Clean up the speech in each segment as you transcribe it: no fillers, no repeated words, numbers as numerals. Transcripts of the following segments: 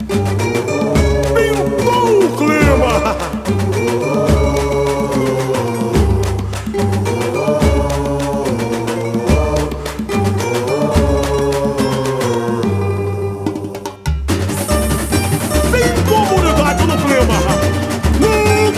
Pintou o clima. Tem comunidade no clima. No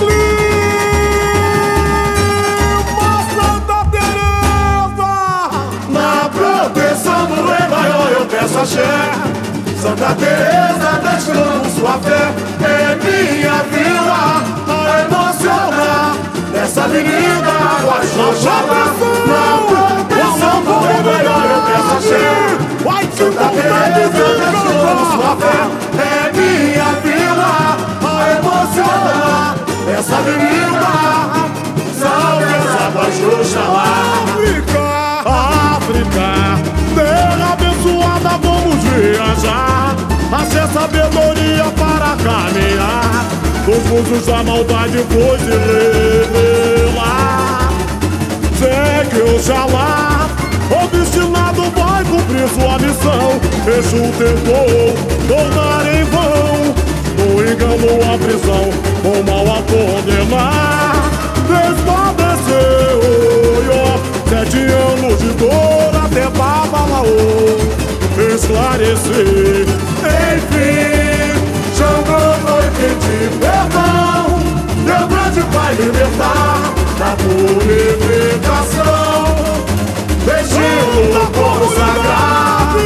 clima, Santa Teresa. Na proteção do Rei Maior eu peço axé. Santa Teresa destilando sua fé em minha vida a emocionar nessa avenida água Xoxalá. Na proteção do Rei Maior eu peço axé. Santa Teresa destilando sua fé em minha vida a emocionar nessa avenida. Salve as águas Xoxalá. África, terra abençoada, vamos viajar. Acessa sabedoria para caminhar. Dos musos da maldade foi se revelar. Segue Oxalá, obstinado vai cumprir sua missão. Exu tentou tornar em vão, no engano a prisão, o mal a condenar. Despadeceu 7 anos de dor até Babalaô esclarecer. Enfim, Xangô foi pedir perdão, meu grande Pai libertar da purificação, vestindo como sagrado.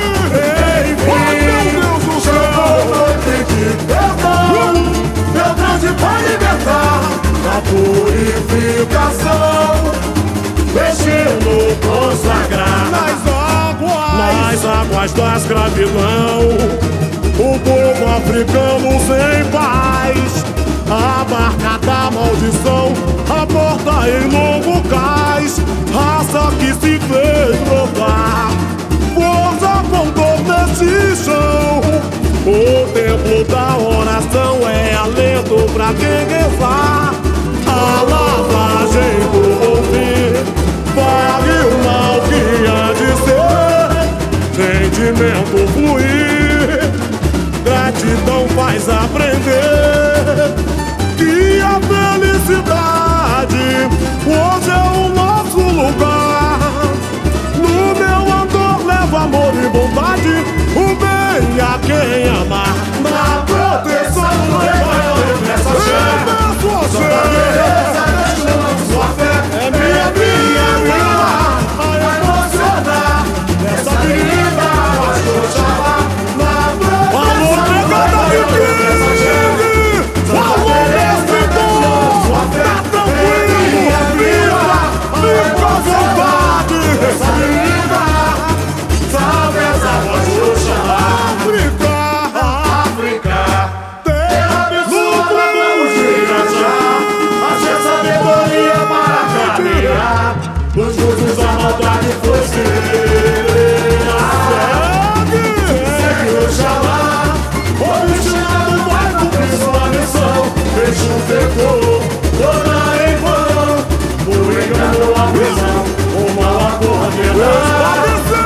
Enfim, Xangô foi pedir perdão, meu grande Pai libertar da purificação, vestindo consagrado. Nas águas da escravidão, o povo africano sem paz, a barca da maldição, a porta em longo cais, raça que se fez brotar, força com dor nesse chão. O templo da oração é alento pra quem rezar. A lavagem do ouvir varre o mal que há de ser, sentimento fluir, gratidão faz aprender que a felicidade hoje é o nosso lugar. No meu andor leva amor e bondade, o bem a quem amar. Na proteção do Rei Maior eu peço axé. Santa Teresa destilando sua fé é minha vida a emocionar nessa avenida água Xoxalá. Na proteção do Rei Maior eu peço axé. Santa Teresa destilando sua fé é minha vida a emocionar nessa avenida. Salve as águas Xoxalá. Os gozos da maldade foi se revelar. Segue Oxalá, obstinado vai cumprir sua missão. Exu pecou, tornar em vão, o engano a prisão, o mal a condenar.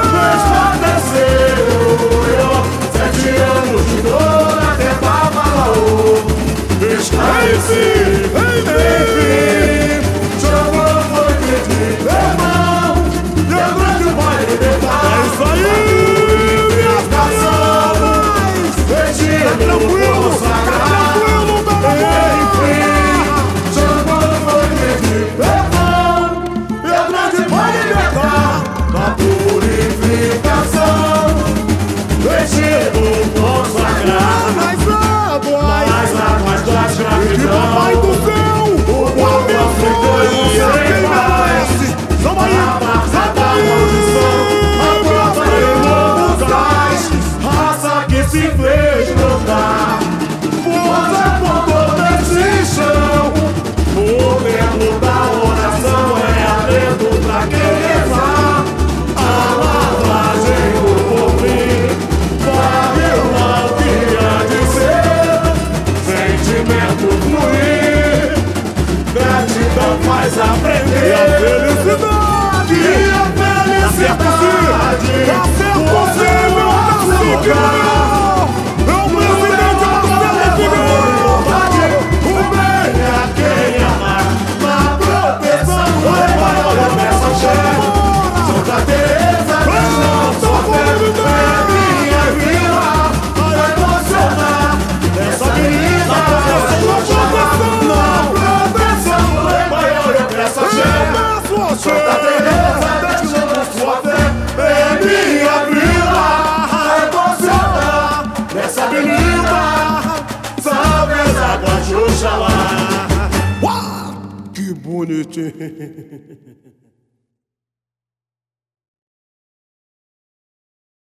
Despadeceu 7 anos de dor até Babalaô esclarecer. Enfim, Xangô foi pedir perdão, meu grande Pai libertar. É isso aí, minhas caçadas, vestindo como sagrado. Enfim, Xangô foi pedir perdão, meu grande Pai libertar da purificação, vestindo como sagrado. Nas águas da escravidão, Papai do céu, o povo africano sem paz. A barca da maldição, a prova em longos cais, raça que se fez brotar, força com dor nesse chão. O templo da oração é alento pra quem rezar. A lavagem do porvir varre o mal que há de ser, sentimento fluir, gratidão faz aprender. e a felicidade, E a felicidade, você, meu cacique, meu presidente bonitinho.